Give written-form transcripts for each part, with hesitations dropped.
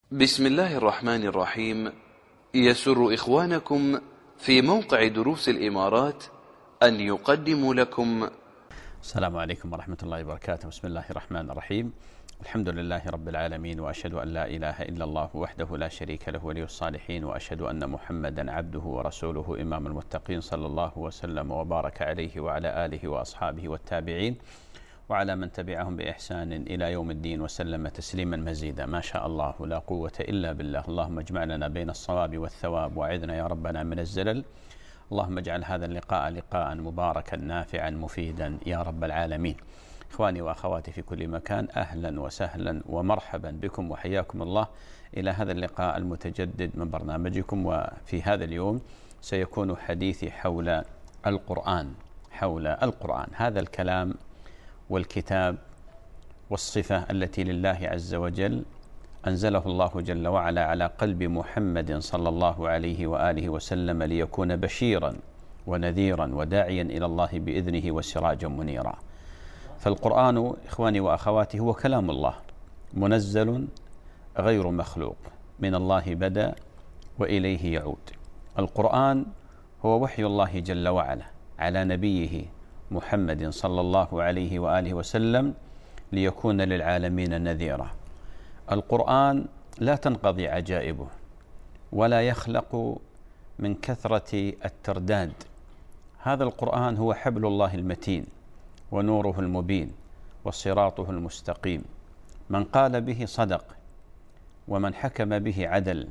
بسم الله الرحمن الرحيم. يسر إخوانكم في موقع دروس الإمارات أن يقدموا لكم. السلام عليكم ورحمة الله وبركاته. بسم الله الرحمن الرحيم. الحمد لله رب العالمين، وأشهد أن لا إله إلا الله وحده لا شريك له ولي الصالحين، وأشهد أن محمدا عبده ورسوله إمام المتقين، صلى الله وسلم وبارك عليه وعلى آله وأصحابه والتابعين وعلى من تبعهم بإحسان إلى يوم الدين، وسلم تسليما مزيدا. ما شاء الله لا قوة إلا بالله. اللهم اجمع لنا بين الصواب والثواب، وأعذنا يا ربنا من الزلل. اللهم اجعل هذا اللقاء لقاء مباركا نافعا مفيدا يا رب العالمين. إخواني وأخواتي في كل مكان، أهلا وسهلا ومرحبا بكم وحياكم الله إلى هذا اللقاء المتجدد من برنامجكم. وفي هذا اليوم سيكون حديثي حول القرآن، هذا الكلام والكتاب والصفة التي لله عز وجل أنزله الله جل وعلا على قلب محمد صلى الله عليه وآله وسلم ليكون بشيرا ونذيرا وداعيا إلى الله بإذنه وسراجا منيرا. فالقرآن إخواني وأخواتي هو كلام الله منزل غير مخلوق، من الله بدأ وإليه يعود. القرآن هو وحي الله جل وعلا على نبيه محمد صلى الله عليه وآله وسلم ليكون للعالمين نذيرا. القرآن لا تنقضي عجائبه ولا يخلق من كثرة الترداد. هذا القرآن هو حبل الله المتين ونوره المبين وصراطه المستقيم. من قال به صدق، ومن حكم به عدل،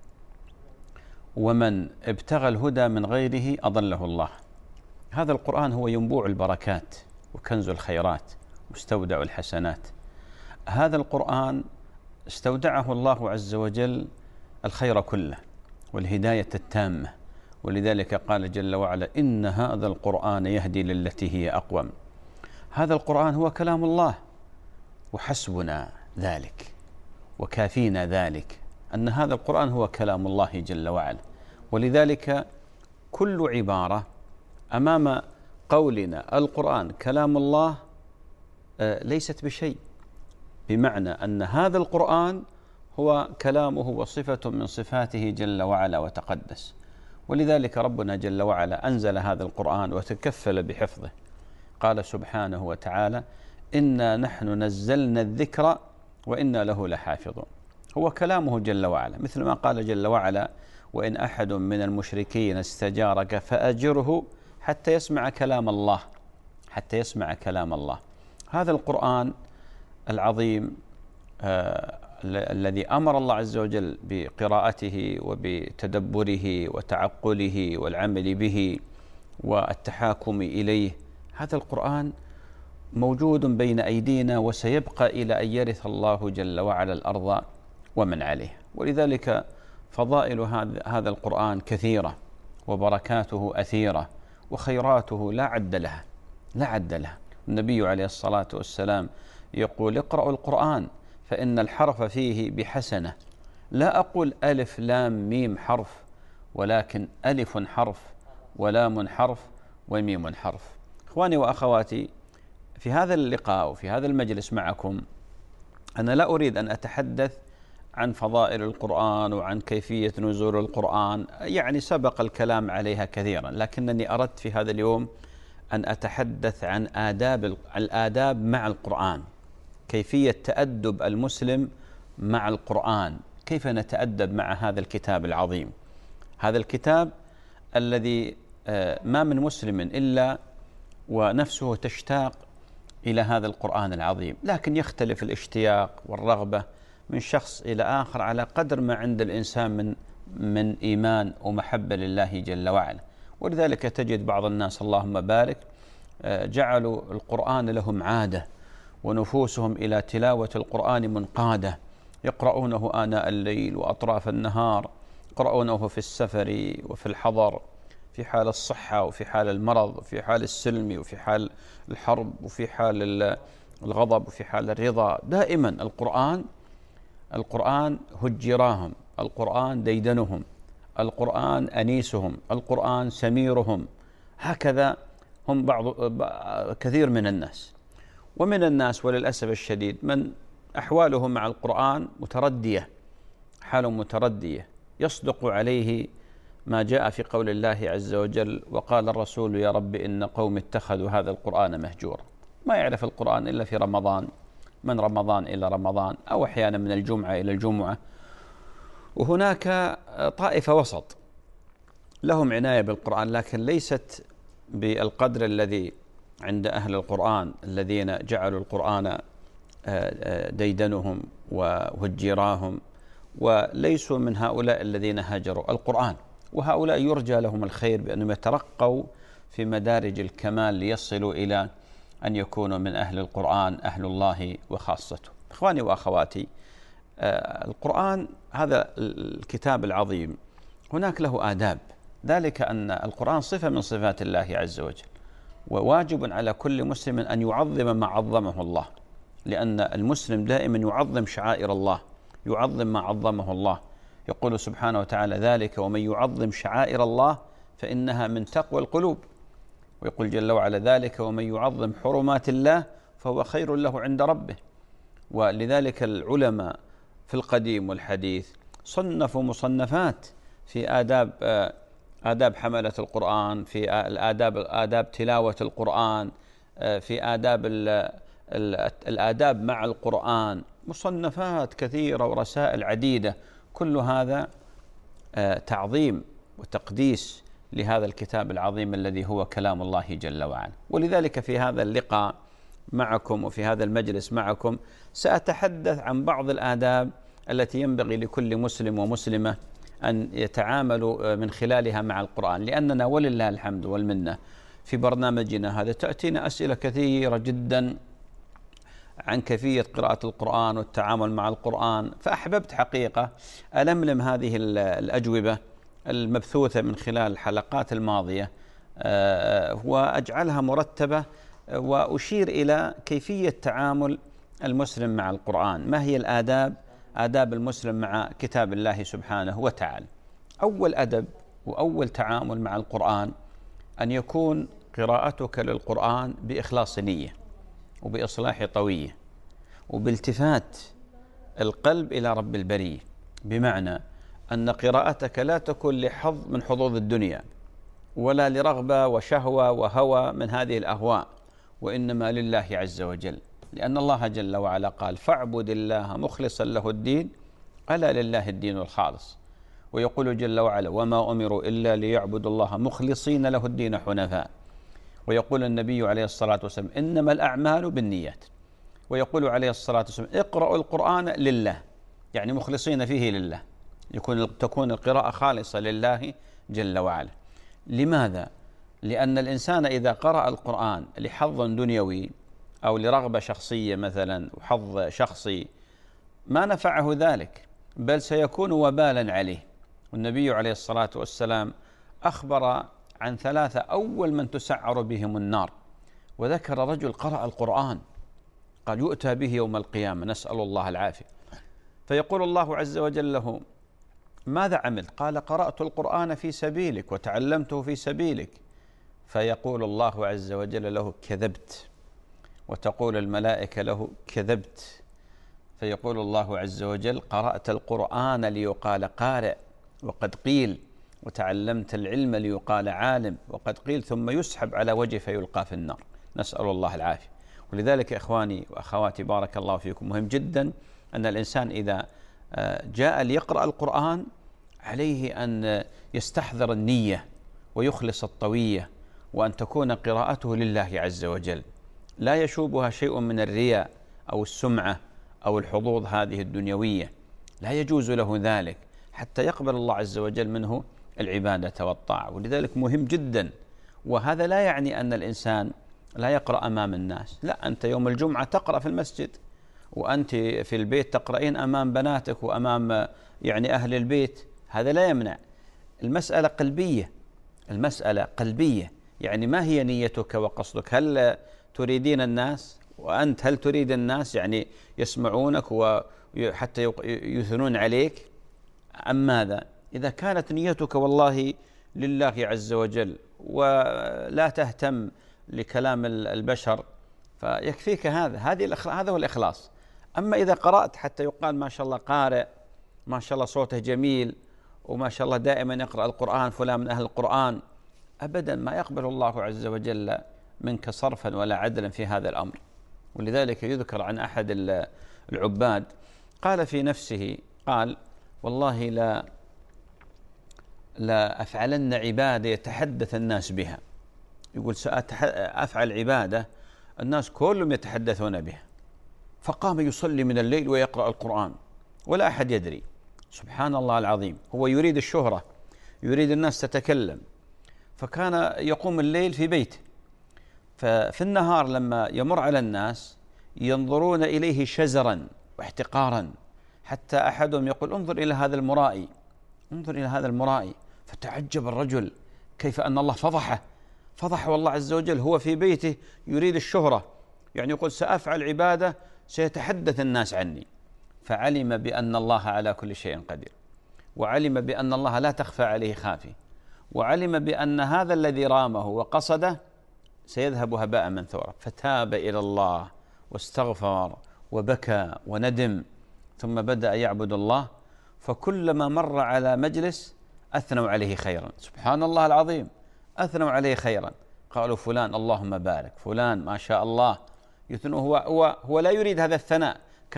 ومن ابتغى الهدى من غيره أضله الله. هذا القرآن هو ينبوع البركات وكنز الخيرات مستودع الحسنات. هذا القرآن استودعه الله عز وجل الخير كله والهداية التامة، ولذلك قال جل وعلا: إن هذا القرآن يهدي للتي هي أقوم. هذا القرآن هو كلام الله، وحسبنا ذلك وكافينا ذلك أن هذا القرآن هو كلام الله جل وعلا. ولذلك كل عبارة أمام قولنا القرآن كلام الله ليست بشيء، بمعنى أن هذا القرآن هو كلامه وصفة من صفاته جل وعلا وتقدس. ولذلك ربنا جل وعلا أنزل هذا القرآن وتكفل بحفظه. قال سبحانه وتعالى: إنا نحن نزلنا الذكر وإنا له لحافظون. هو كلامه جل وعلا، مثل ما قال جل وعلا: وإن أحد من المشركين استجارك فأجره حتى يسمع كلام الله. هذا القرآن العظيم الذي أمر الله عز وجل بقراءته وبتدبره وتعقله والعمل به والتحاكم إليه، هذا القرآن موجود بين أيدينا وسيبقى إلى أن يرث الله جل وعلا الأرض ومن عليه. ولذلك فضائل هذا القرآن كثيرة، وبركاته أثيرة، وخيراته لا عد لها. النبي عليه الصلاة والسلام يقول: اقرأوا القرآن فإن الحرف فيه بحسنة. لا أقول ألف لام ميم حرف، ولكن ألف حرف ولام حرف وميم حرف. إخواني وأخواتي، في هذا اللقاء وفي هذا المجلس معكم أنا لا أريد أن أتحدث عن فضائل القرآن وعن كيفية نزول القرآن، يعني سبق الكلام عليها كثيرا، لكنني أردت في هذا اليوم أن أتحدث عن الآداب مع القرآن، كيفية تأدب المسلم مع القرآن، كيف نتأدب مع هذا الكتاب العظيم، هذا الكتاب الذي ما من مسلم إلا ونفسه تشتاق إلى هذا القرآن العظيم، لكن يختلف الاشتياق والرغبة من شخص إلى آخر على قدر ما عند الإنسان من إيمان ومحبة لله جل وعلا. ولذلك تجد بعض الناس اللهم بارك جعلوا القرآن لهم عادة، ونفوسهم إلى تلاوة القرآن منقادة، يقرؤونه آناء الليل وأطراف النهار، يقرؤونه في السفر وفي الحضر، في حال الصحة وفي حال المرض وفي حال السلم وفي حال الحرب وفي حال الغضب وفي حال الرضا. دائما القرآن هجراهم، القرآن ديدنهم، القرآن أنيسهم، القرآن سميرهم. هكذا هم كثير من الناس. ومن الناس وللأسف الشديد من أحواله مع القرآن متردية، حال متردية، يصدق عليه ما جاء في قول الله عز وجل: وقال الرسول يا رب إن قوم اتخذوا هذا القرآن مهجورا. ما يعرف القرآن إلا في رمضان، من رمضان إلى رمضان، أو أحيانا من الجمعة إلى الجمعة. وهناك طائفة وسط لهم عناية بالقرآن، لكن ليست بالقدر الذي عند أهل القرآن الذين جعلوا القرآن ديدنهم وهجيراهم، وليسوا من هؤلاء الذين هاجروا القرآن. وهؤلاء يرجى لهم الخير بأنهم يترقوا في مدارج الكمال ليصلوا إلى أن يكونوا من أهل القرآن، أهل الله وخاصته. إخواني وأخواتي، القرآن هذا الكتاب العظيم هناك له آداب، ذلك أن القرآن صفة من صفات الله عز وجل، وواجب على كل مسلم أن يعظم ما عظمه الله، لأن المسلم دائما يعظم شعائر الله، يعظم ما عظمه الله. يقول سبحانه وتعالى: ذلك ومن يعظم شعائر الله فإنها من تقوى القلوب. ويقول جل وعلا: ذلك ومن يعظم حرمات الله فهو خير له عند ربه. ولذلك العلماء في القديم والحديث صنفوا مصنفات في آداب حملة القرآن، في آداب تلاوة القرآن، في الآداب مع القرآن، مصنفات كثيرة ورسائل عديدة، كل هذا تعظيم وتقديس لهذا الكتاب العظيم الذي هو كلام الله جل وعلا. ولذلك في هذا اللقاء معكم وفي هذا المجلس معكم سأتحدث عن بعض الآداب التي ينبغي لكل مسلم ومسلمة أن يتعاملوا من خلالها مع القرآن، لأننا ولله الحمد والمنة في برنامجنا هذا تأتينا أسئلة كثيرة جدا عن كيفية قراءة القرآن والتعامل مع القرآن، فأحببت حقيقة ألملم هذه الأجوبة المبثوثة من خلال الحلقات الماضية وأجعلها مرتبة، وأشير إلى كيفية تعامل المسلم مع القرآن. ما هي آداب المسلم مع كتاب الله سبحانه وتعالى؟ أول أدب وأول تعامل مع القرآن أن يكون قراءتك للقرآن بإخلاص نية وبإصلاح طوية وبالتفات القلب إلى رب البرية، بمعنى أن قراءتك لا تكون لحظ من حظوظ الدنيا ولا لرغبة وشهوة وهوى من هذه الأهواء، وإنما لله عز وجل، لأن الله جل وعلا قال: فاعبد الله مخلصا له الدين ألا لله الدين الخالص. ويقول جل وعلا: وما أمروا إلا ليعبدوا الله مخلصين له الدين حنفاء. ويقول النبي عليه الصلاة والسلام: إنما الأعمال بالنيات. ويقول عليه الصلاة والسلام: اقرأوا القرآن لله، يعني مخلصين فيه لله، تكون القراءة خالصة لله جل وعلا. لماذا؟ لأن الإنسان إذا قرأ القرآن لحظ دنيوي أو لرغبة شخصية مثلا وحظ شخصي ما نفعه ذلك، بل سيكون وبالا عليه. والنبي عليه الصلاة والسلام أخبر عن ثلاثة أول من تسعر بهم النار، وذكر رجل قرأ القرآن قال: يؤتى به يوم القيامة، نسأل الله العافية، فيقول الله عز وجل له: ماذا عملت؟ قال: قرأت القرآن في سبيلك وتعلمته في سبيلك. فيقول الله عز وجل له: كذبت. وتقول الملائكة له: كذبت. فيقول الله عز وجل: قرأت القرآن ليقال قارئ وقد قيل، وتعلمت العلم ليقال عالم وقد قيل، ثم يسحب على وجهه فيلقى في النار، نسأل الله العافية. ولذلك إخواني وأخواتي بارك الله فيكم، مهم جدا أن الإنسان إذا جاء ليقرأ القرآن عليه أن يستحضر النية ويخلص الطوية، وأن تكون قراءته لله عز وجل، لا يشوبها شيء من الرياء أو السمعة أو الحظوظ هذه الدنيوية، لا يجوز له ذلك حتى يقبل الله عز وجل منه العبادة والطاعة. ولذلك مهم جدا. وهذا لا يعني أن الإنسان لا يقرأ أمام الناس، لا، أنت يوم الجمعة تقرأ في المسجد، وأنت في البيت تقرأين أمام بناتك وأمام يعني أهل البيت، هذا لا يمنع. المسألة قلبية، المسألة قلبية، يعني ما هي نيتك وقصدك؟ هل تريدين الناس وأنت هل تريد الناس يعني يسمعونك وحتى يثنون عليك أم ماذا؟ إذا كانت نيتك والله لله عز وجل ولا تهتم لكلام البشر فيكفيك هذا هو الإخلاص. أما إذا قرأت حتى يقال ما شاء الله قارئ ما شاء الله صوته جميل وما شاء الله دائما يقرأ القرآن، فلان من أهل القرآن. أبدا ما يقبل الله عز وجل منك صرفا ولا عدلا في هذا الأمر. ولذلك يذكر عن أحد العباد قال في نفسه، قال والله لا أفعلن عبادة يتحدث الناس بها. يقول سأفعل عبادة الناس كلهم يتحدثون بها. فقام يصلي من الليل ويقرأ القرآن ولا أحد يدري. سبحان الله العظيم، هو يريد الشهرة، يريد الناس تتكلم، فكان يقوم الليل في بيته، ففي النهار لما يمر على الناس ينظرون إليه شزرا واحتقارا، حتى أحدهم يقول انظر إلى هذا المرائي، انظر إلى هذا المرائي. فتعجب الرجل كيف أن الله فضحه الله عز وجل، هو في بيته يريد الشهرة، يعني يقول سأفعل عبادة سيتحدث الناس عني. فعلم بأن الله على كل شيء قدير، وعلم بأن الله لا تخفى عليه خافي، وعلم بأن هذا الذي رامه وقصده سيذهب هباء منثورا. فتاب إلى الله واستغفر وبكى وندم، ثم بدأ يعبد الله. فكلما مر على مجلس أثنوا عليه خيرا، سبحان الله العظيم، أثنوا عليه خيرا، قالوا فلان اللهم بارك، فلان ما شاء الله، يثنوا. هو لا يريد هذا الثناء،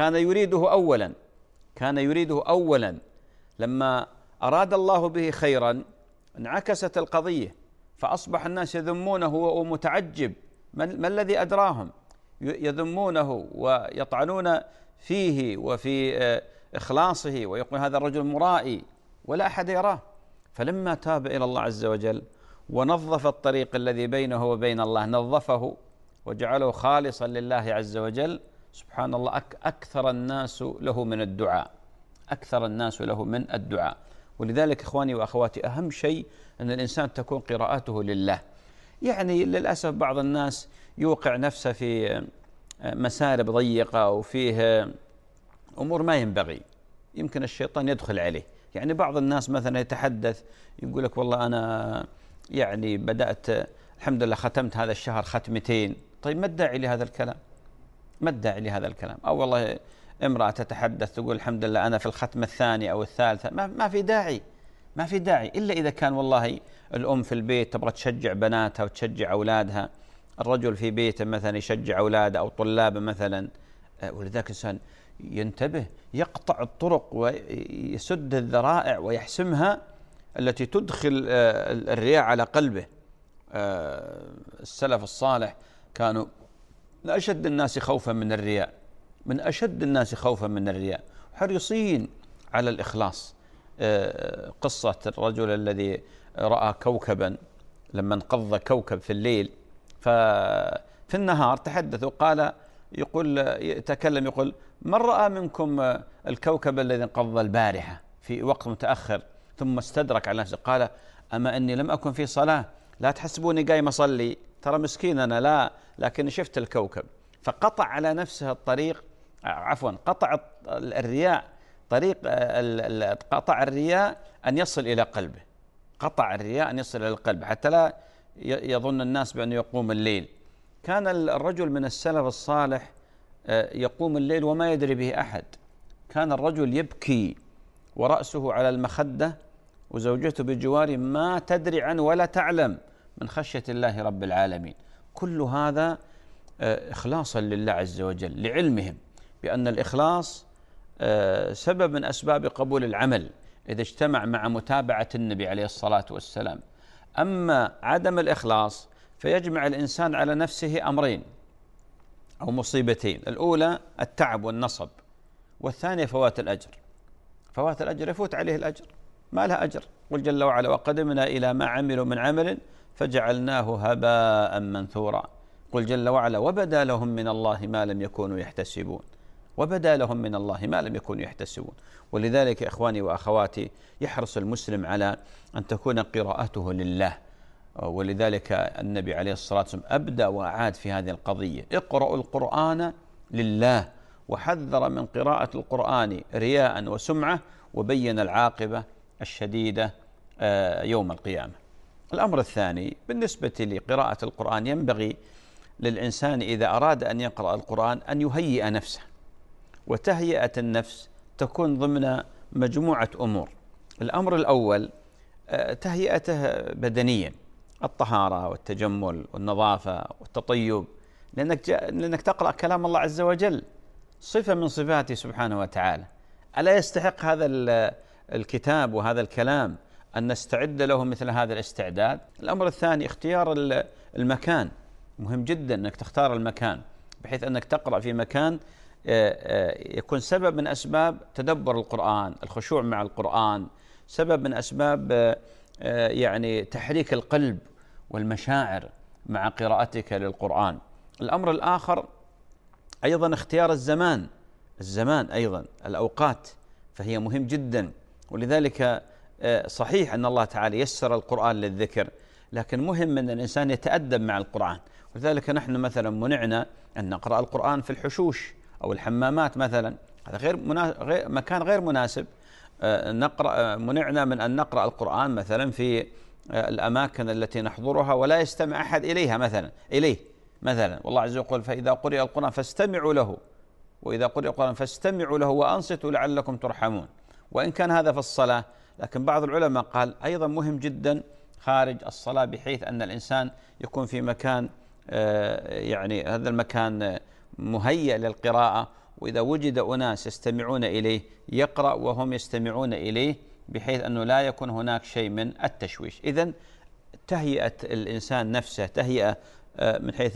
كان يريده أولا. لما أراد الله به خيرا انعكست القضية، فأصبح الناس يذمونه ومتعجب ما الذي أدراهم، يذمونه ويطعنون فيه وفي إخلاصه، ويقول هذا الرجل مرائي ولا أحد يراه. فلما تاب إلى الله عز وجل ونظف الطريق الذي بينه وبين الله، نظفه وجعله خالصا لله عز وجل، سبحان الله، أكثر الناس له من الدعاء. ولذلك إخواني وأخواتي، أهم شيء أن الإنسان تكون قراءته لله. يعني للأسف بعض الناس يوقع نفسه في مسارب ضيقة وفيه أمور ما ينبغي، يمكن الشيطان يدخل عليه. يعني بعض الناس مثلا يتحدث يقول لك والله أنا يعني بدأت الحمد لله ختمت هذا الشهر ختمتين. طيب ما الداعي لهذا الكلام؟ أو والله امرأة تتحدث تقول الحمد لله أنا في الختمة الثانية أو الثالثة. ما في داعي إلا إذا كان والله الأم في البيت تبغى تشجع بناتها وتشجع أولادها، الرجل في بيته مثلا يشجع أولاده أو طلابه مثلا. ولذلك الإنسان ينتبه، يقطع الطرق ويسد الذرائع ويحسمها التي تدخل الرياء على قلبه. السلف الصالح كانوا من أشد الناس خوفا من الرياء، حريصين على الإخلاص. قصة الرجل الذي رأى كوكبا لما انقض كوكب في الليل، ففي النهار تحدثوا، يقول من رأى منكم الكوكب الذي انقض البارحة في وقت متأخر؟ ثم استدرك على نفسه قال أما أني لم أكن في صلاة، لا تحسبوني قايم أصلي، ترى مسكين أنا، لا لكن شفت الكوكب. فقطع على نفسه الطريق، قطع الرياء طريق، قطع الرياء أن يصل إلى قلبه، حتى لا يظن الناس بأنه يقوم الليل. كان الرجل من السلف الصالح يقوم الليل وما يدري به أحد. كان الرجل يبكي ورأسه على المخدة وزوجته بجواره ما تدري عنه ولا تعلم، من خشية الله رب العالمين. كل هذا إخلاصا لله عز وجل، لعلمهم بأن الإخلاص سبب من أسباب قبول العمل إذا اجتمع مع متابعة النبي عليه الصلاة والسلام. أما عدم الإخلاص فيجمع الإنسان على نفسه أمرين أو مصيبتين: الأولى التعب والنصب، والثانية فوات الأجر. يفوت عليه الأجر، ما له أجر. قل جل وعلا وقدمنا إلى ما عملوا من عمل فجعلناه هباء منثورا. قل جل وعلا وبدا لهم من الله ما لم يكونوا يحتسبون. ولذلك إخواني وأخواتي، يحرص المسلم على أن تكون قراءته لله. ولذلك النبي عليه الصلاة والسلام أبدأ وأعاد في هذه القضية: اقرأوا القرآن لله، وحذر من قراءة القرآن رياء وسمعة، وبين العاقبة الشديدة يوم القيامة. الأمر الثاني بالنسبة لقراءة القرآن، ينبغي للإنسان إذا أراد أن يقرأ القرآن أن يهيئ نفسه، وتهيئة النفس تكون ضمن مجموعة أمور. الأمر الأول تهيئته بدنيا، الطهارة والتجمل والنظافة والتطيب، لأنك تقرأ كلام الله عز وجل، صفة من صفاته سبحانه وتعالى. ألا يستحق هذا الكتاب وهذا الكلام أن نستعد له مثل هذا الاستعداد؟ الأمر الثاني اختيار المكان، مهم جدا أنك تختار المكان بحيث أنك تقرأ في مكان يكون سبب من أسباب تدبر القرآن، الخشوع مع القرآن، سبب من أسباب يعني تحريك القلب والمشاعر مع قراءتك للقرآن. الأمر الآخر أيضا اختيار الزمان أيضا، الأوقات، فهي مهم جدا. ولذلك صحيح أن الله تعالى يسر القرآن للذكر، لكن مهم أن الإنسان يتأدب مع القرآن. ولذلك نحن مثلا منعنا أن نقرأ القرآن في الحشوش أو الحمامات مثلا، هذا مكان غير مناسب. منعنا من أن نقرأ القرآن مثلا في الأماكن التي نحضرها ولا يستمع أحد إليه مثلا. والله عز وجل يقول: فإذا قرئ القرآن فاستمعوا له، وإذا قرئ القرآن فاستمعوا له وأنصتوا لعلكم ترحمون. وإن كان هذا في الصلاة، لكن بعض العلماء قال أيضا مهم جدا خارج الصلاة، بحيث أن الإنسان يكون في مكان يعني هذا المكان مهيئ للقراءة، وإذا وجد أناس يستمعون إليه يقرأ وهم يستمعون إليه، بحيث أنه لا يكون هناك شيء من التشويش. إذن تهيئة الإنسان نفسه، تهيئة من حيث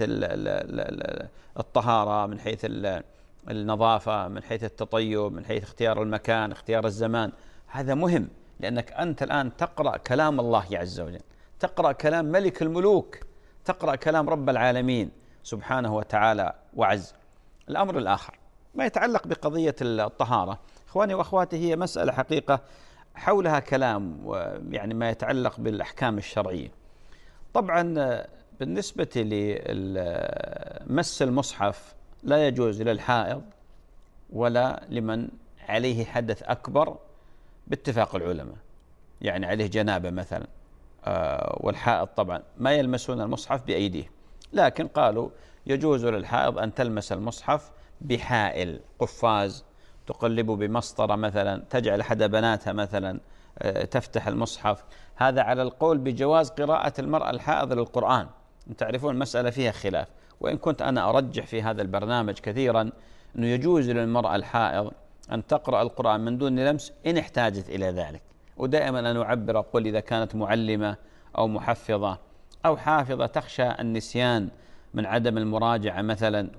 الطهارة، من حيث النظافة، من حيث التطيب، من حيث اختيار المكان، اختيار الزمان، هذا مهم. لأنك أنت الآن تقرأ كلام الله عز وجل، تقرأ كلام ملك الملوك، تقرأ كلام رب العالمين سبحانه وتعالى وعز. الأمر الآخر ما يتعلق بقضية الطهارة، إخواني وأخواتي، هي مسألة حقيقة حولها كلام، يعني ما يتعلق بالأحكام الشرعية. طبعا بالنسبة لمس المصحف لا يجوز للحائض ولا لمن عليه حدث أكبر باتفاق العلماء، يعني عليه جنابة مثلا، والحائض طبعا ما يلمسون المصحف بأيديه، لكن قالوا يجوز للحائض أن تلمس المصحف بحائل، قفاز، تقلب بمسطرة مثلا، تجعل أحد بناتها مثلا تفتح المصحف. هذا على القول بجواز قراءة المرأة الحائض للقرآن. تعرفون المسألة فيها خلاف، وإن كنت أنا أرجح في هذا البرنامج كثيرا أنه يجوز للمرأة الحائض أن تقرأ القرآن من دون لمس إن احتاجت إلى ذلك. ودائما أنا أعبر أقول إذا كانت معلمة أو محفظة أو حافظة تخشى النسيان من عدم المراجعة مثلا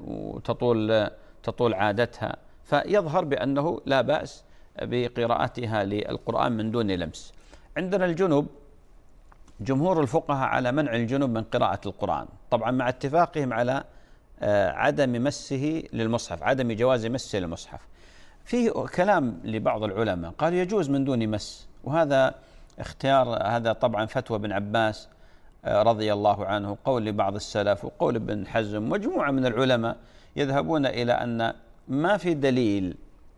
وتطول عادتها، فيظهر بأنه لا بأس بقراءتها للقرآن من دون لمس. عندنا الجنب، جمهور الفقهاء على منع الجنب من قراءة القرآن، طبعا مع اتفاقهم على عدم مسه للمصحف، عدم جواز مسه للمصحف. في كلام لبعض العلماء قالوا يجوز من دون مس، وهذا اختيار، هذا طبعا فتوى ابن عباس رضي الله عنه، قول لبعض السلف وقول ابن حزم، مجموعة من العلماء يذهبون إلى أن ما في دليل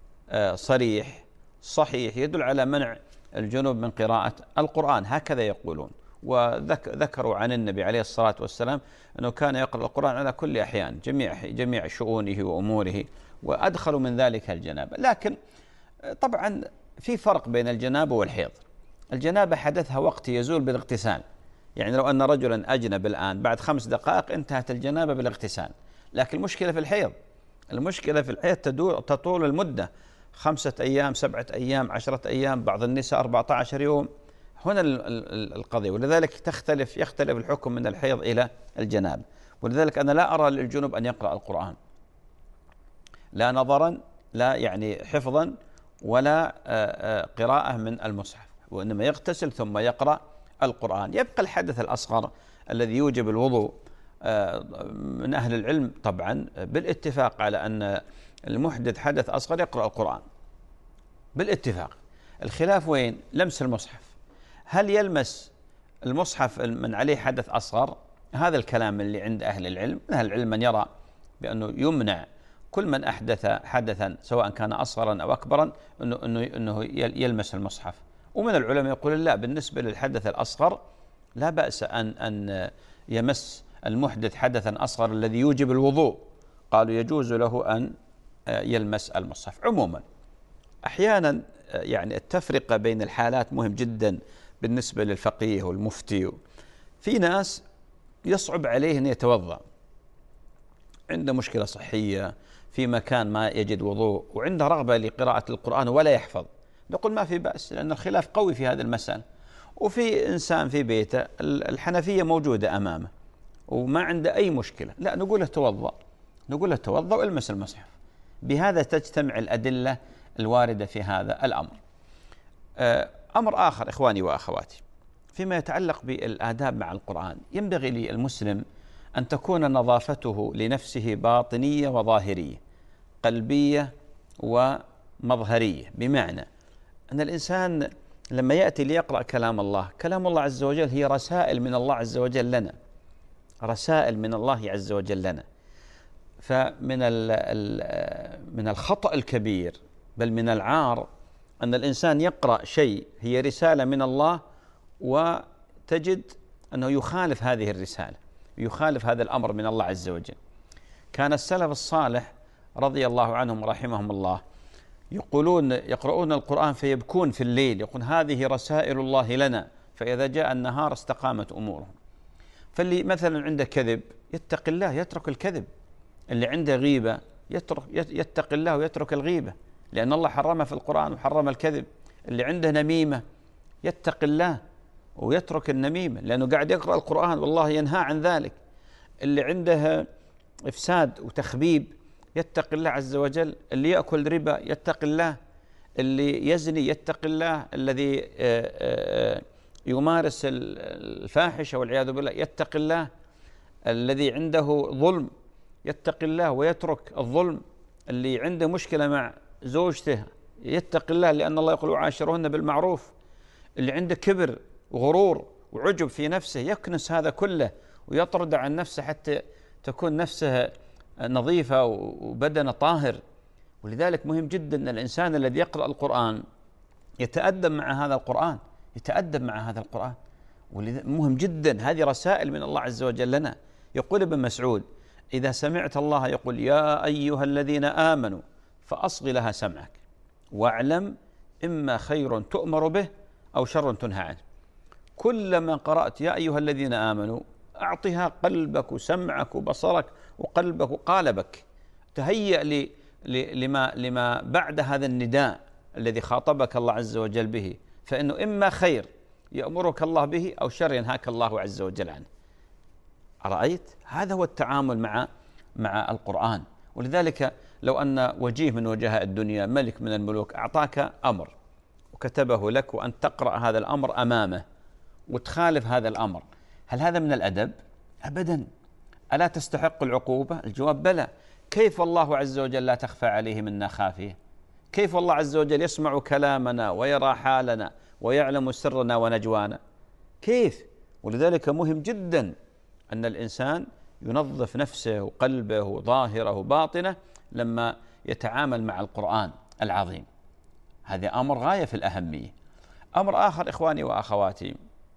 صريح صحيح يدل على منع الجنوب من قراءة القرآن، هكذا يقولون. وذكروا عن النبي عليه الصلاة والسلام أنه كان يقرأ القرآن على كل أحيان، جميع شؤونه وأموره، وأدخلوا من ذلك الجنابة. لكن طبعا في فرق بين الجنابة والحيض. الجنابة حدثها وقت يزول بالاغتسال، يعني لو أن رجلا أجنب الآن بعد 5 دقائق انتهت الجنابة بالاغتسال. لكن المشكلة في الحيض تطول المدة، 5 أيام، 7 أيام، 10 أيام، بعض النساء 14 يوم. هنا القضية، ولذلك يختلف الحكم من الحيض إلى الجنابة. ولذلك أنا لا أرى للجنوب أن يقرأ القرآن، لا نظرا، لا يعني حفظا، ولا قراءة من المصحف، وإنما يغتسل ثم يقرأ القرآن. يبقى الحدث الأصغر الذي يوجب الوضوء، من أهل العلم طبعا بالاتفاق على أن المحدث حدث أصغر يقرأ القرآن بالاتفاق. الخلاف وين؟ لمس المصحف. هل يلمس المصحف من عليه حدث أصغر؟ هذا الكلام اللي عند أهل العلم. من أهل العلم من يرى بأنه يمنع كل من أحدث حدثا سواء كان أصغرا أو أكبرا أنه يلمس المصحف، ومن العلماء يقول لا، بالنسبة للحدث الأصغر لا بأس أن يمس المحدث حدثا أصغر الذي يوجب الوضوء، قالوا يجوز له أن يلمس المصحف. عموما أحيانا يعني التفرقة بين الحالات مهم جدا بالنسبة للفقيه والمفتي. في ناس يصعب عليه أن يتوضأ، عنده مشكلة صحية في مكان ما يجد وضوء وعنده رغبة لقراءة القرآن ولا يحفظ، نقول ما في بأس، لأن الخلاف قوي في هذه المسألة. وفي إنسان في بيته الحنفية موجودة أمامه وما عنده أي مشكلة، لا نقول له توضأ، نقول له توضأ والمس المصحف. بهذا تجتمع الأدلة الواردة في هذا الأمر. أمر آخر إخواني وأخواتي فيما يتعلق بالآداب مع القرآن، ينبغي للمسلم أن تكون نظافته لنفسه باطنية وظاهرية، قلبية ومظهرية، بمعنى أن الإنسان لما يأتي ليقرأ كلام الله، كلام الله عز وجل هي رسائل من الله عز وجل لنا، رسائل من الله عز وجل لنا. فمن من الخطأ الكبير بل من العار أن الإنسان يقرأ شيء هي رسالة من الله وتجد أنه يخالف هذه الرسالة، يخالف هذا الأمر من الله عز وجل. كان السلف الصالح رضي الله عنهم ورحمهم الله يقرؤون القرآن فيبكون في الليل، يقول هذه رسائل الله لنا، فإذا جاء النهار استقامت أمورهم. فاللي مثلا عنده كذب يتقي الله يترك الكذب، اللي عنده غيبة يتقي الله ويترك الغيبة، لأن الله حرمها في القرآن وحرم الكذب. اللي عنده نميمة يتقي الله ويترك النميمة، لأنه قاعد يقرأ القرآن والله ينهى عن ذلك. اللي عنده إفساد وتخبيب يتقي الله عز وجل. اللي يأكل ربا يتقي الله، اللي يزني يتقي الله، الذي يمارس الفاحشة والعياذ بالله يتقي الله، الذي عنده ظلم يتقي الله ويترك الظلم، اللي عنده مشكلة مع زوجته يتقي الله، لأن الله يقول وعاشرهن بالمعروف. اللي عنده كبر وغرور وعجب في نفسه يكنس هذا كله ويطرد عن نفسه حتى تكون نفسه نظيفة وبدنه طاهر. ولذلك مهم جدا أن الإنسان الذي يقرأ القرآن يتأدب مع هذا القرآن، يتأدب مع هذا القرآن. مهم جدا، هذه رسائل من الله عز وجل لنا. يقول ابن مسعود إذا سمعت الله يقول يا أيها الذين آمنوا فأصغ لها سمعك واعلم إما خير تؤمر به أو شر تنهى عنه. كلما قرأت يا أيها الذين آمنوا أعطها قلبك وسمعك وبصرك وقلبك وقالبك، تهيأ لما بعد هذا النداء الذي خاطبك الله عز وجل به، فإنه إما خير يأمرك الله به أو شر ينهاك الله عز وجل عنه. أرأيت؟ هذا هو التعامل مع القرآن. ولذلك لو أن وجيه من وجهاء الدنيا، ملك من الملوك، أعطاك أمر وكتبه لك وأن تقرأ هذا الأمر أمامه وتخالف هذا الأمر، هل هذا من الأدب؟ أبدا. ألا تستحق العقوبة؟ الجواب بلى. كيف الله عز وجل لا تخفى عليه منا خافية؟ كيف الله عز وجل يسمع كلامنا ويرى حالنا ويعلم سرنا ونجوانا؟ كيف؟ ولذلك مهم جدا أن الإنسان ينظف نفسه وقلبه وظاهره وباطنه لما يتعامل مع القرآن العظيم. هذا أمر غاية في الأهمية. أمر آخر إخواني وأخواتي،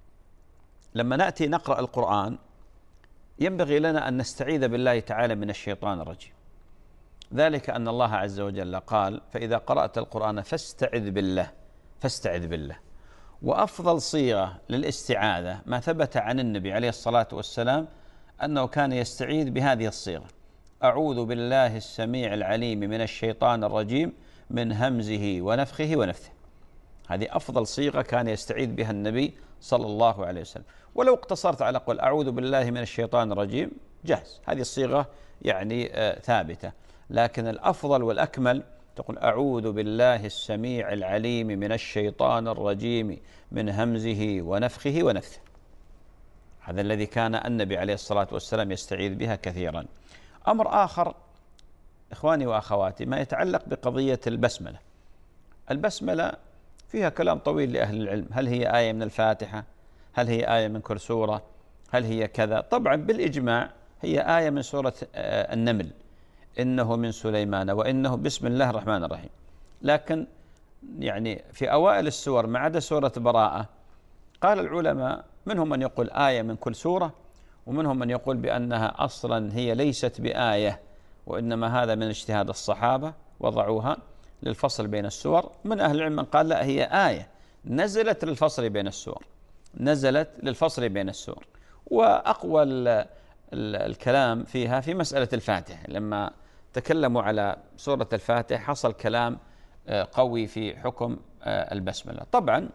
لما نأتي نقرأ القرآن ينبغي لنا أن نستعيذ بالله تعالى من الشيطان الرجيم، ذلك أن الله عز وجل قال فإذا قرأت القرآن فاستعذ بالله، فاستعذ بالله. وأفضل صيغة للاستعاذة ما ثبت عن النبي عليه الصلاة والسلام أنه كان يستعيذ بهذه الصيغة: أعوذ بالله السميع العليم من الشيطان الرجيم من همزه ونفخه ونفثه. هذه أفضل صيغة كان يستعيذ بها النبي صلى الله عليه وسلم. ولو اقتصرت على قول أعوذ بالله من الشيطان الرجيم جاهز، هذه الصيغة يعني ثابتة، لكن الأفضل والأكمل تقول أعوذ بالله السميع العليم من الشيطان الرجيم من همزه ونفخه ونفثه. هذا الذي كان النبي عليه الصلاة والسلام يستعيذ بها كثيرا. أمر آخر إخواني وأخواتي ما يتعلق بقضية البسملة. البسملة فيها كلام طويل لأهل العلم، هل هي آية من الفاتحة؟ هل هي آية من كل سورة؟ هل هي كذا؟ طبعا بالإجماع هي آية من سورة النمل، إنه من سليمان وإنه بسم الله الرحمن الرحيم. لكن يعني في أوائل السور ما عدا سورة براءة قال العلماء منهم من يقول آية من كل سورة، ومنهم من يقول بأنها أصلا هي ليست بآية وإنما هذا من اجتهاد الصحابة وضعوها، للفصل بين السور. من أهل العلم من قال لا، هي آية نزلت للفصل بين السور، نزلت للفصل بين السور. وأقوى الكلام فيها في مسألة الفاتحة، لما تكلموا على سورة الفاتحة حصل كلام قوي في حكم البسملة. طبعا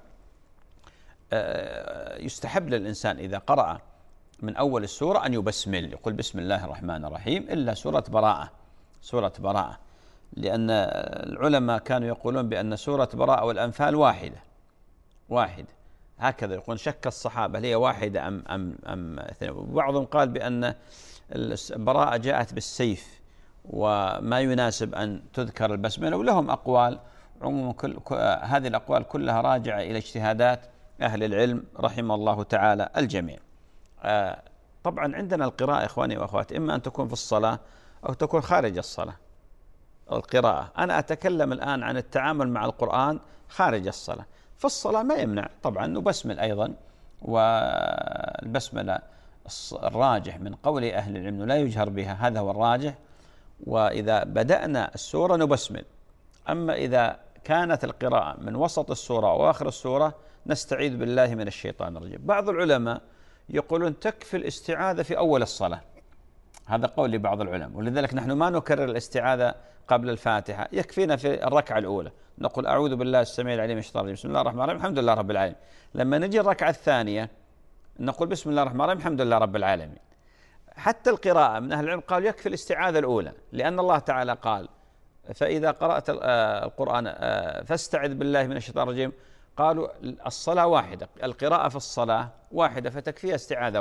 يستحب للإنسان إذا قرأ من أول السورة أن يبسمل، يقول بسم الله الرحمن الرحيم، إلا سورة براءة، سورة براءة، لأن العلماء كانوا يقولون بأن سورة براءة والأنفال واحدة هكذا يقول. شك الصحابة هل هي واحدة أم اثنين. وبعضهم قال بأن براءة جاءت بالسيف وما يناسب أن تذكر البسملة، ولهم أقوال. عموما هذه الأقوال كلها راجعة إلى اجتهادات أهل العلم رحمه الله تعالى الجميع. طبعا عندنا القراءة إخواني وأخواتي إما أن تكون في الصلاة أو تكون خارج الصلاة. القراءة، أنا أتكلم الآن عن التعامل مع القرآن خارج الصلاة. في الصلاة ما يمنع طبعا نبسمل أيضا، والبسملة الراجح من قول أهل العلم لا يجهر بها، هذا هو الراجح. وإذا بدأنا السورة نبسمل. أما إذا كانت القراءة من وسط السورة وآخر السورة نستعيذ بالله من الشيطان الرجيم. بعض العلماء يقولون تكفي الاستعاذة في أول الصلاة، هذا قول لبعض العلماء، ولذلك نحن ما نكرر الاستعاذة قبل الفاتحة، يكفينا في الركعة الأولى نقول أعوذ بالله السميع العليم من الشيطان الرجيم، بسم الله الرحمن الرحيم، الحمد لله رب العالمين. لما نجي الركعة الثانية نقول بسم الله الرحمن الرحيم، الحمد لله رب العالمين. حتى القراءة من أهل العلم قالوا يكفي الاستعاذة الأولى، لأن الله تعالى قال فإذا قرأت القرآن فاستعذ بالله من الشيطان الرجيم. قالوا الصلاة واحدة، القراءة في الصلاة واحدة، فتكفيها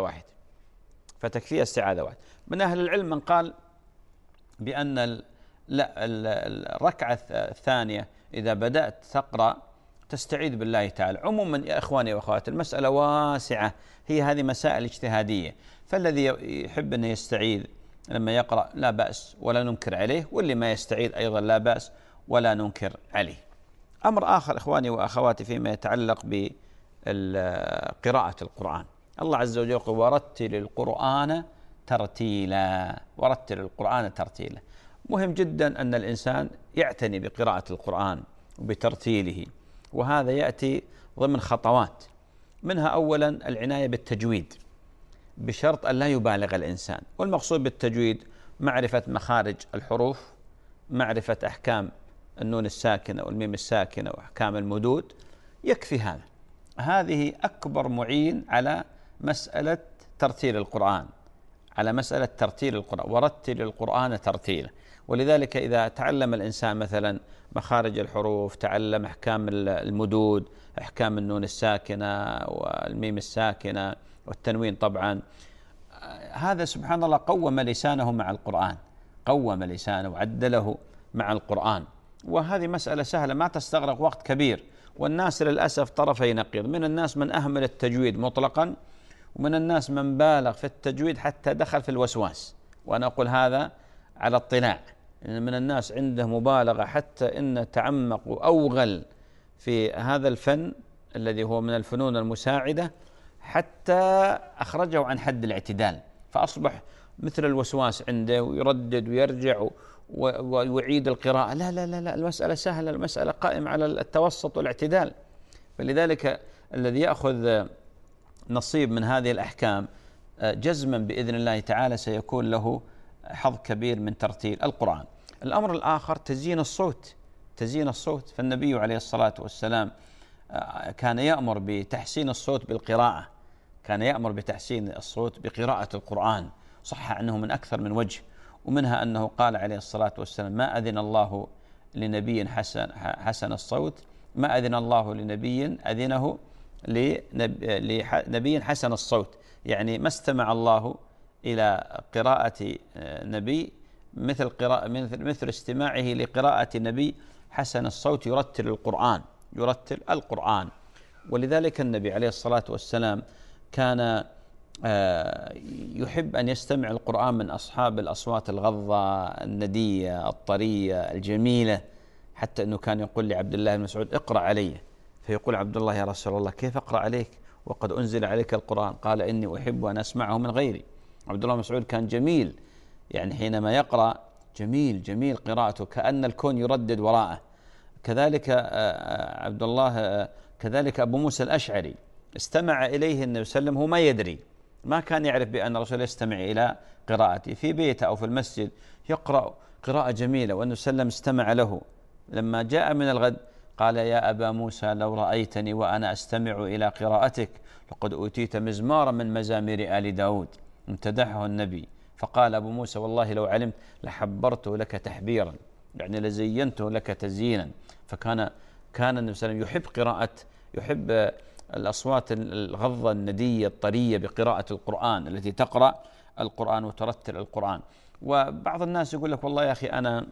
استعاذة واحدة. من أهل العلم من قال بأن الركعة الثانية إذا بدأت تقرأ تستعيذ بالله تعالى. عموما يا إخواني وأخواتي المسألة واسعة، هي هذه مسائل اجتهادية، فالذي يحب أن يستعيذ لما يقرأ لا بأس ولا ننكر عليه، واللي ما يستعيذ أيضا لا بأس ولا ننكر عليه. أمر آخر إخواني وأخواتي فيما يتعلق بقراءة القرآن، الله عز وجل يقول ورتل القرآن ترتيلا، ورتل القرآن ترتيلا. مهم جدا أن الإنسان يعتني بقراءة القرآن وبترتيله، وهذا يأتي ضمن خطوات، منها أولا العناية بالتجويد بشرط أن لا يبالغ الإنسان. والمقصود بالتجويد معرفة مخارج الحروف، معرفة أحكام النون الساكنة والميم الساكنة وأحكام المدود، يكفي هذا. هذه أكبر معين على مسألة ترتيل القرآن، على مسألة ترتيل القرآن، ورتل القرآن ترتيلا. ولذلك إذا تعلم الإنسان مثلا مخارج الحروف، تعلم أحكام المدود، أحكام النون الساكنة والميم الساكنة والتنوين طبعا، هذا سبحان الله قوم لسانه مع القرآن، قوم لسانه وعدله مع القرآن. وهذه مسألة سهلة ما تستغرق وقت كبير. والناس للأسف طرفي نقيض، من الناس من أهمل التجويد مطلقا، ومن الناس من بالغ في التجويد حتى دخل في الوسواس. وأنا أقول هذا على اطلاع، إن من الناس عنده مبالغة حتى إن تعمقوا أوغل في هذا الفن الذي هو من الفنون المساعدة، حتى أخرجه عن حد الاعتدال، فأصبح مثل الوسواس عنده ويردد ويرجع ويعيد القراءة. لا لا لا لا، المسألة سهلة، المسألة قائمة على التوسط والاعتدال. فلذلك الذي يأخذ نصيب من هذه الأحكام جزما بإذن الله تعالى سيكون له حظ كبير من ترتيل القرآن. الأمر الآخر تزيين الصوت، تزيين الصوت. فالنبي عليه الصلاة والسلام كان يأمر بتحسين الصوت بالقراءة، كان يأمر بتحسين الصوت بقراءة القرآن، صح عنه من أكثر من وجه. ومنها أنه قال عليه الصلاة والسلام ما أذن الله لنبي حسن الصوت، ما أذن الله لنبي أذنه لنبي حسن الصوت، يعني ما استمع الله إلى قراءة نبي مثل استماعه لقراءة نبي حسن الصوت يرتل القرآن. ولذلك النبي عليه الصلاة والسلام كان يحب أن يستمع القرآن من أصحاب الأصوات الغضة الندية الطرية الجميلة، حتى أنه كان يقول لعبد الله بن مسعود اقرأ علي، فيقول عبد الله يا رسول الله كيف أقرأ عليك وقد أنزل عليك القرآن؟ قال إني أحب أن أسمعه من غيري. عبد الله بن مسعود كان جميل، يعني حينما يقرأ جميل قراءته، كأن الكون يردد وراءه. كذلك عبد الله، كذلك أبو موسى الأشعري استمع إليه النبي صلى الله عليه وسلم، هو ما يدري، ما كان يعرف بأن الرسول يستمع إلى قراءته في بيته أو في المسجد، يقرأ قراءة جميلة، والنبي صلى الله عليه وسلم استمع له. لما جاء من الغد قال: يا أبا موسى لو رأيتني وأنا أستمع إلى قراءتك لقد أوتيت مزمارا من مزامير آل داود. امتدحه النبي، فقال أبو موسى: والله لو علمت لحبرته لك تحبيرا، يعني لزينته لك تزيينا. فكان النبي صلى الله عليه وسلم يحب الأصوات الغضة الندية الطرية بقراءة القرآن، التي تقرأ القرآن وترتل القرآن. وبعض الناس يقول لك: والله يا أخي أنا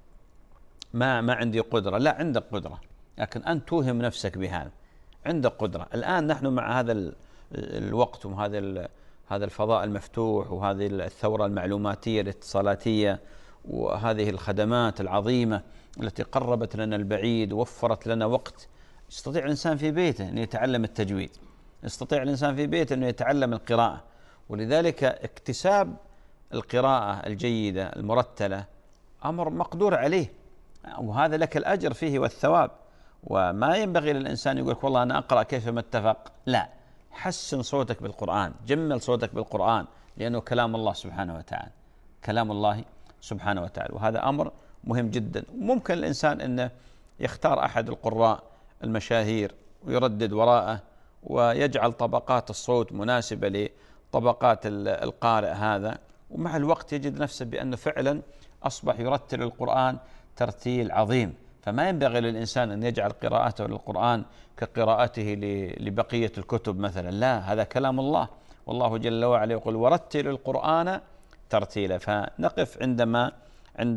ما عندي قدرة. لا، عندك قدرة، لكن أنت توهم نفسك بهذا. عندك قدرة. الآن نحن مع هذا الوقت وهذا الفضاء المفتوح وهذه الثورة المعلوماتية الاتصالاتية وهذه الخدمات العظيمة التي قربت لنا البعيد ووفرت لنا وقت، يستطيع الإنسان في بيته أن يتعلم التجويد، يستطيع الإنسان في بيته أن يتعلم القراءة. ولذلك اكتساب القراءة الجيدة المرتلة أمر مقدور عليه، وهذا لك الأجر فيه والثواب. وما ينبغي للإنسان يقول: والله أنا أقرأ كيفما اتفق. لا، حسن صوتك بالقرآن، جمل صوتك بالقرآن، لأنه كلام الله سبحانه وتعالى، كلام الله سبحانه وتعالى. وهذا أمر مهم جدا. ممكن الإنسان أنه يختار أحد القراء المشاهير ويردد وراءه ويجعل طبقات الصوت مناسبة لطبقات القارئ هذا، ومع الوقت يجد نفسه بأنه فعلا أصبح يرتل القرآن ترتيل عظيم. فما ينبغي للإنسان أن يجعل قراءته للقرآن كقراءته لبقية الكتب مثلا. لا، هذا كلام الله، والله جل وعلا يقول: ورتل القرآن ترتيلا. فنقف عند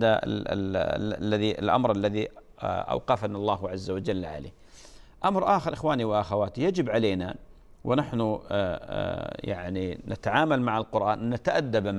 الأمر الذي أوقفنا الله عز وجل عليه. أمر آخر إخواني وأخواتي يجب علينا ونحن يعني نتعامل مع القرآن أن نتأدب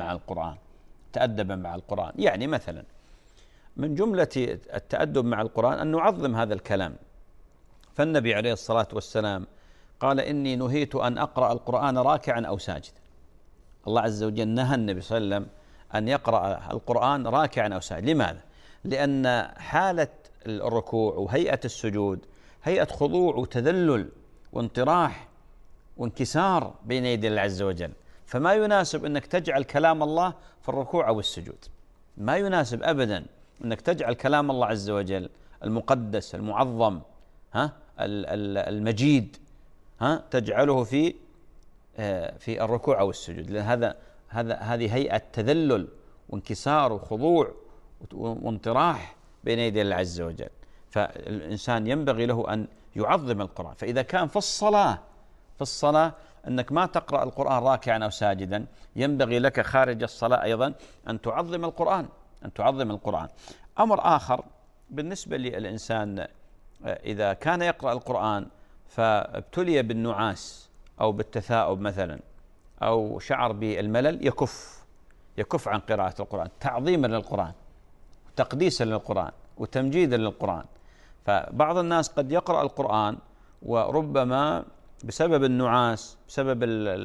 مع القرآن. يعني مثلا من جملة التأدب مع القرآن أن نعظم هذا الكلام. فالنبي عليه الصلاة والسلام قال: إني نهيت أن أقرأ القرآن راكعا أو ساجدا. الله عز وجل نهى النبي صلى الله عليه وسلم أن يقرأ القرآن راكعا أو ساجدا. لماذا؟ لأن حالة الركوع وهيئة السجود هيئة خضوع وتذلل وانطراح وانكسار بين يدي الله عز وجل، فما يناسب أنك تجعل كلام الله في الركوع أو السجود. ما يناسب أبدا أنك تجعل كلام الله عز وجل المقدس المعظم المجيد تجعله في الركوع أو السجود، لأن هذه هيئة تذلل وانكسار وخضوع وانطراح بين يدي الله عز وجل. فالإنسان ينبغي له أن يعظم القرآن. فإذا كان في الصلاة أنك ما تقرأ القرآن راكعا أو ساجدا، ينبغي لك خارج الصلاة أيضا أن تعظم القرآن. أمر آخر بالنسبة للإنسان إذا كان يقرأ القرآن فابتلي بالنعاس أو بالتثاؤب مثلا أو شعر بالملل، يكف عن قراءة القرآن تعظيما للقرآن وتقديسا للقرآن وتمجيدا للقرآن. فبعض الناس قد يقرأ القرآن وربما بسبب النعاس، بسبب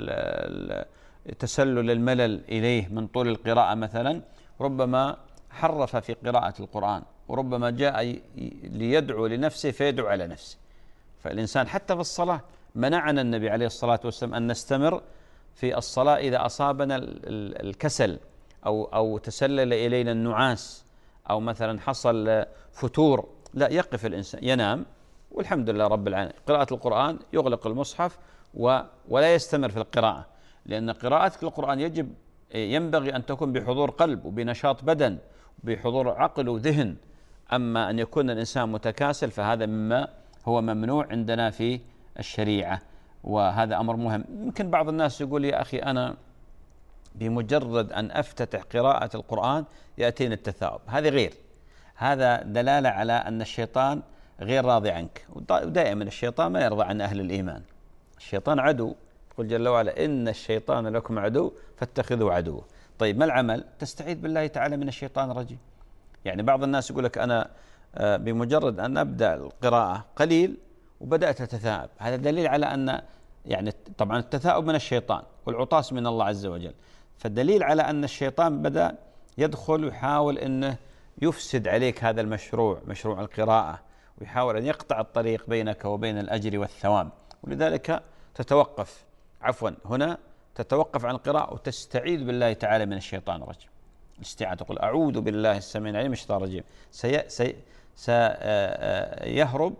تسلل الملل إليه من طول القراءة مثلا، ربما حرف في قراءة القرآن، وربما جاء ليدعو لنفسه فيدعو على نفسه. فالإنسان حتى في الصلاة منعنا النبي عليه الصلاة والسلام أن نستمر في الصلاة إذا أصابنا الكسل أو تسلل إلينا النعاس أو مثلا حصل فتور. لا، يقف الإنسان ينام والحمد لله رب العالمين. قراءة القرآن يغلق المصحف ولا يستمر في القراءة، لأن قراءتك للقرآن ينبغي أن تكون بحضور قلب وبنشاط بدن وبحضور عقل وذهن. أما أن يكون الإنسان متكاسل فهذا مما هو ممنوع عندنا في الشريعة، وهذا أمر مهم. يمكن بعض الناس يقول: يا أخي أنا بمجرد أن أفتتح قراءة القرآن يأتيني التثاؤب. هذا دلالة على أن الشيطان غير راضي عنك، ودائما الشيطان ما يرضى عن أهل الإيمان. الشيطان عدو، يقول جل وعلا: إن الشيطان لكم عدو فاتخذوا عدوه. طيب ما العمل؟ تستعيذ بالله تعالى من الشيطان الرجيم. يعني بعض الناس يقول لك: أنا بمجرد أن أبدأ القراءة قليل وبدأت أتثاءب. هذا دليل على أن يعني طبعا التثاؤب من الشيطان والعطاس من الله عز وجل، فالدليل على أن الشيطان بدأ يدخل ويحاول أنه يفسد عليك هذا مشروع القراءة ويحاول أن يقطع الطريق بينك وبين الأجر والثواب. ولذلك تتوقف، هنا تتوقف عن القراءة وتستعيذ بالله تعالى من الشيطان الرجيم. الاستعاذة، تقول أعوذ بالله السميع العليم من الشيطان الرجيم. سيهرب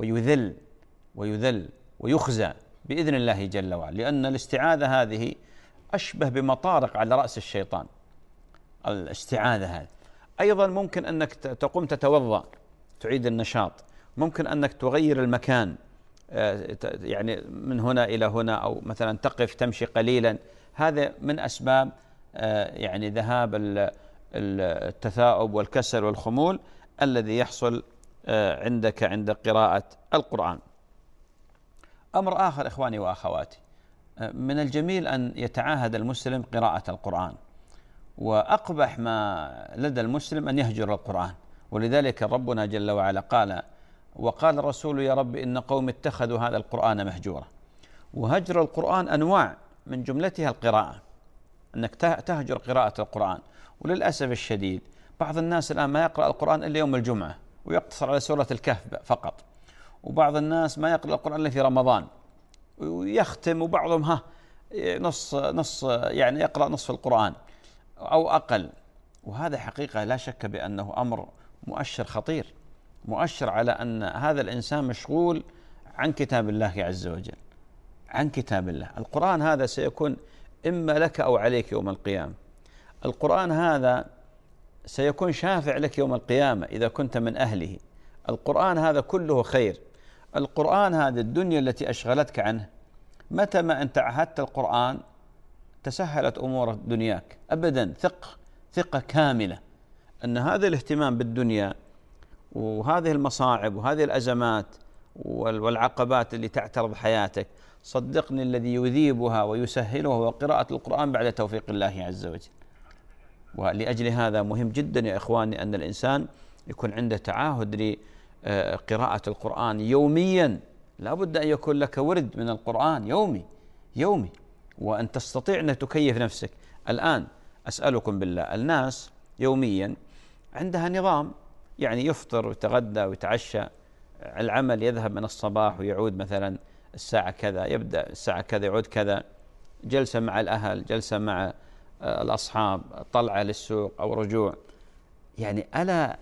ويذل ويخزى بإذن الله جل وعلا، لأن الاستعاذة هذه أشبه بمطارق على رأس الشيطان. الاستعاذة هذه أيضا ممكن أنك تقوم تتوضأ تعيد النشاط، ممكن أنك تغير المكان، يعني من هنا إلى هنا، أو مثلا تقف تمشي قليلا. هذا من أسباب يعني ذهاب التثاؤب والكسل والخمول الذي يحصل عندك عند قراءة القرآن. أمر آخر إخواني وأخواتي، من الجميل أن يتعاهد المسلم قراءة القرآن، وأقبح ما لدى المسلم أن يهجر القرآن. ولذلك ربنا جل وعلا قال: وقال الرسول يا رب إن قوم اتخذوا هذا القرآن مهجورا. وهجر القرآن أنواع، من جملتها القراءة، أنك تهجر قراءة القرآن. وللأسف الشديد بعض الناس الآن ما يقرأ القرآن إلا يوم الجمعة ويقتصر على سورة الكهف فقط، وبعض الناس ما يقرأ القرآن إلا في رمضان ويختم، وبعضهم نص يعني يقرأ نصف القرآن أو أقل. وهذا حقيقة لا شك بأنه أمر مؤشر خطير، مؤشر على أن هذا الإنسان مشغول عن كتاب الله عز وجل، عن كتاب الله. القرآن هذا سيكون إما لك أو عليك يوم القيامة. القرآن هذا سيكون شافع لك يوم القيامة إذا كنت من أهله. القرآن هذا كله خير. القرآن هذا الدنيا التي أشغلتك عنه، متى ما أنت عهدت القرآن تسهلت أمور دنياك أبدا. ثقة كاملة أن هذا الاهتمام بالدنيا وهذه المصاعب وهذه الأزمات والعقبات اللي تعترض حياتك، صدقني الذي يذيبها ويسهلها هو قراءة القرآن بعد توفيق الله عز وجل. ولأجل هذا مهم جدا يا إخواني أن الإنسان يكون عنده تعاهد لقراءة القرآن يوميا. لا بد أن يكون لك ورد من القرآن يومي، وأن تستطيع أن تكيف نفسك. الآن أسألكم بالله، الناس يوميا عندها نظام، يعني يفطر ويتغدى ويتعشى، العمل يذهب من الصباح ويعود مثلا الساعة كذا، يبدأ الساعة كذا يعود كذا، جلسة مع الأهل، جلسة مع الأصحاب، طلعة للسوق أو رجوع. يعني ألا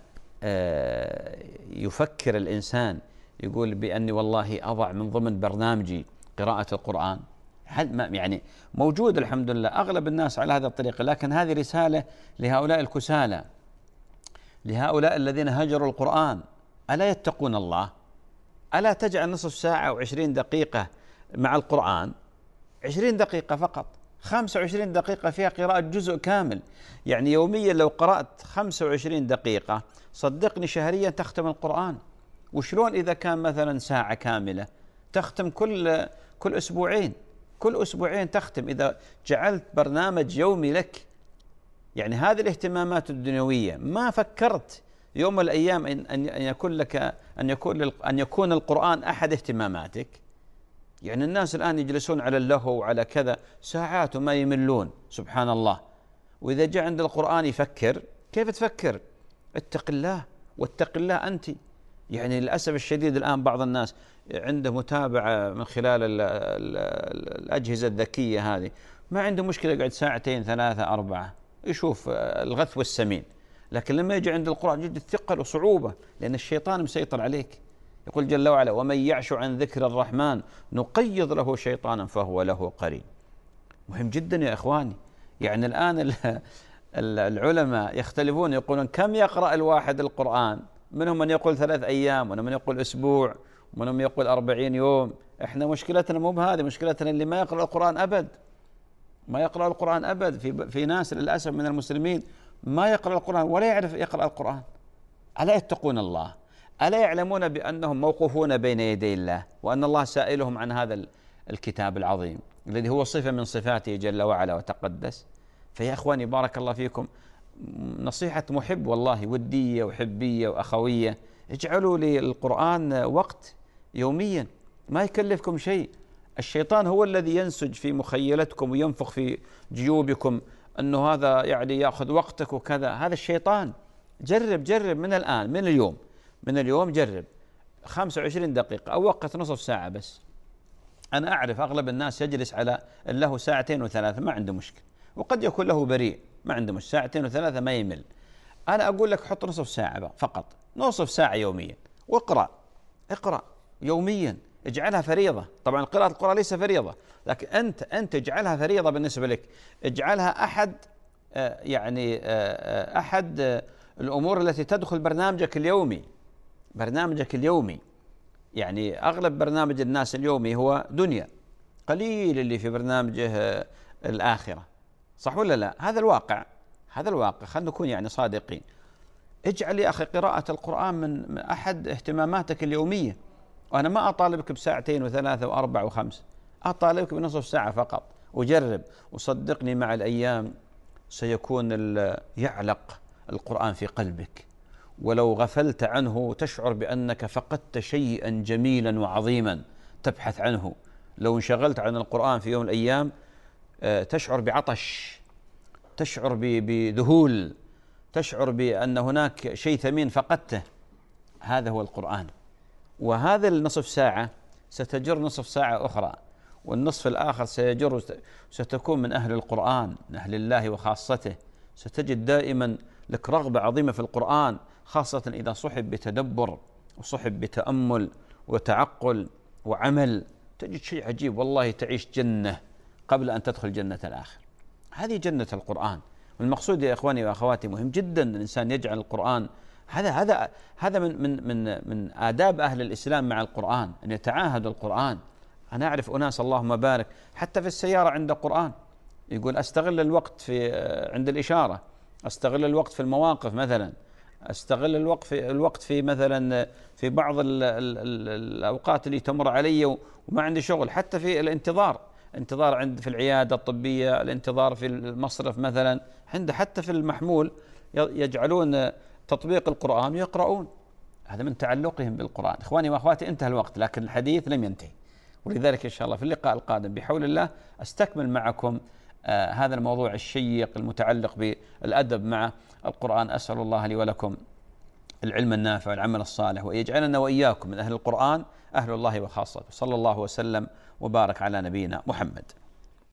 يفكر الإنسان يقول بأني والله أضع من ضمن برنامجي قراءة القرآن؟ يعني موجود الحمد لله، أغلب الناس على هذا الطريقة. لكن هذه رسالة لهؤلاء الكسالى، لهؤلاء الذين هجروا القرآن. ألا يتقون الله؟ ألا تجعل نصف ساعة و20 دقيقة مع القرآن، 20 دقيقة فقط، 25 دقيقة فيها قراءة جزء كامل. يعني يوميا لو قرأت 25 دقيقة صدقني شهريا تختم القرآن. وشلون إذا كان مثلا ساعة كاملة تختم كل أسبوعين، كل أسبوعين تختم، إذا جعلت برنامج يومي لك. يعني هذه الاهتمامات الدنيوية ما فكرت يوم من الأيام أن يكون لك أن يكون القرآن أحد اهتماماتك. يعني الناس الآن يجلسون على اللهو وعلى كذا ساعات وما يملون، سبحان الله. وإذا جاء عند القرآن يفكر. كيف تفكر؟ اتق الله واتق الله أنت. يعني للأسف الشديد الآن بعض الناس عنده متابعة من خلال الأجهزة الذكية هذه، ما عنده مشكلة يقعد ساعتين 3 4 يشوف الغث والسمين. لكن لما يجي عند القرآن يجد الثقل وصعوبة، لأن الشيطان مسيطر عليك. يقول جل وعلا: ومن يعش عن ذكر الرحمن نقيض له شيطانا فهو له قرين. مهم جدا يا إخواني. يعني الآن العلماء يختلفون، يقولون كم يقرأ الواحد القرآن؟ منهم من يقول 3 أيام، ومنهم من يقول أسبوع، ومنهم من يقول 40 يوم. إحنا مشكلتنا مو بهذه، مشكلتنا اللي ما يقرأ القرآن أبد، ما يقرأ القرآن أبد. في ناس للأسف من المسلمين ما يقرأ القرآن ولا يعرف يقرأ القرآن. ألا يتقون الله؟ ألا يعلمون بأنهم موقوفون بين يدي الله، وأن الله سائلهم عن هذا الكتاب العظيم الذي هو صفة من صفاته جل وعلا وتقدس؟ فيا أخواني بارك الله فيكم، نصيحة محب والله، ودية وحبية وأخوية، اجعلوا للقرآن وقت يوميا، ما يكلفكم شيء. الشيطان هو الذي ينسج في مخيلتكم وينفخ في جيوبكم أنه هذا يعني يأخذ وقتك وكذا. هذا الشيطان. جرب من الآن، من اليوم جرب 25 دقيقة أو وقت نصف ساعة بس. أنا أعرف أغلب الناس يجلس على له ساعتين وثلاثة ما عنده مشكلة، وقد يكون له بريء ما عنده مشكلة، ساعتين وثلاثة ما يمل. أنا أقول لك حط نصف ساعة فقط، نصف ساعة يوميا، واقرأ يوميا، اجعلها فريضة. طبعا قراءة القرآن ليس فريضة، لكن أنت اجعلها فريضة بالنسبة لك، اجعلها أحد أحد الأمور التي تدخل برنامجك اليومي. يعني أغلب برنامج الناس اليومي هو دنيا، قليل اللي في برنامجه الآخرة، صح ولا لا؟ هذا الواقع، خلينا نكون يعني صادقين. اجعل يا أخي قراءة القرآن من أحد اهتماماتك اليومية. وأنا ما أطالبك بساعتين وثلاثة وأربع وخمس، أطالبك بنصف ساعة فقط، وجرب، وصدقني مع الأيام سيكون يعلق القرآن في قلبك، ولو غفلت عنه تشعر بأنك فقدت شيئا جميلا وعظيما تبحث عنه. لو انشغلت عن القرآن في يوم من الأيام تشعر بعطش، تشعر بذهول، تشعر بأن هناك شيء ثمين فقدته. هذا هو القرآن. وهذا النصف ساعة ستجر نصف ساعة أخرى، والنصف الآخر ستكون من أهل القرآن، من أهل الله وخاصته. ستجد دائما لك رغبة عظيمة في القرآن، خاصة إذا صحب بتدبر وصحب بتأمل وتعقل وعمل، تجد شيء عجيب والله، تعيش جنة قبل أن تدخل جنة الآخر. هذه جنة القرآن. والمقصود يا إخواني وأخواتي مهم جدا الإنسان يجعل القرآن، هذا من آداب أهل الإسلام مع القرآن، أن يتعاهدوا القرآن. أنا أعرف أناس اللهم بارك حتى في السيارة عند القرآن، يقول أستغل الوقت عند الإشارة، أستغل الوقت في المواقف مثلا، أستغل الوقت في مثلا في بعض الأوقات اللي تمر علي وما عندي شغل، حتى في الانتظار في العيادة الطبية، الانتظار في المصرف مثلا، حتى في المحمول يجعلون تطبيق القرآن ويقرؤون. هذا من تعلقهم بالقرآن. إخواني وأخواتي انتهى الوقت، لكن الحديث لم ينتهي، ولذلك إن شاء الله في اللقاء القادم بحول الله أستكمل معكم هذا الموضوع الشيق المتعلق بالأدب مع القرآن. أسأل الله لي ولكم العلم النافع والعمل الصالح، ويجعلنا وإياكم من أهل القرآن، أهل الله وخاصته. صلى الله وسلم وبارك على نبينا محمد.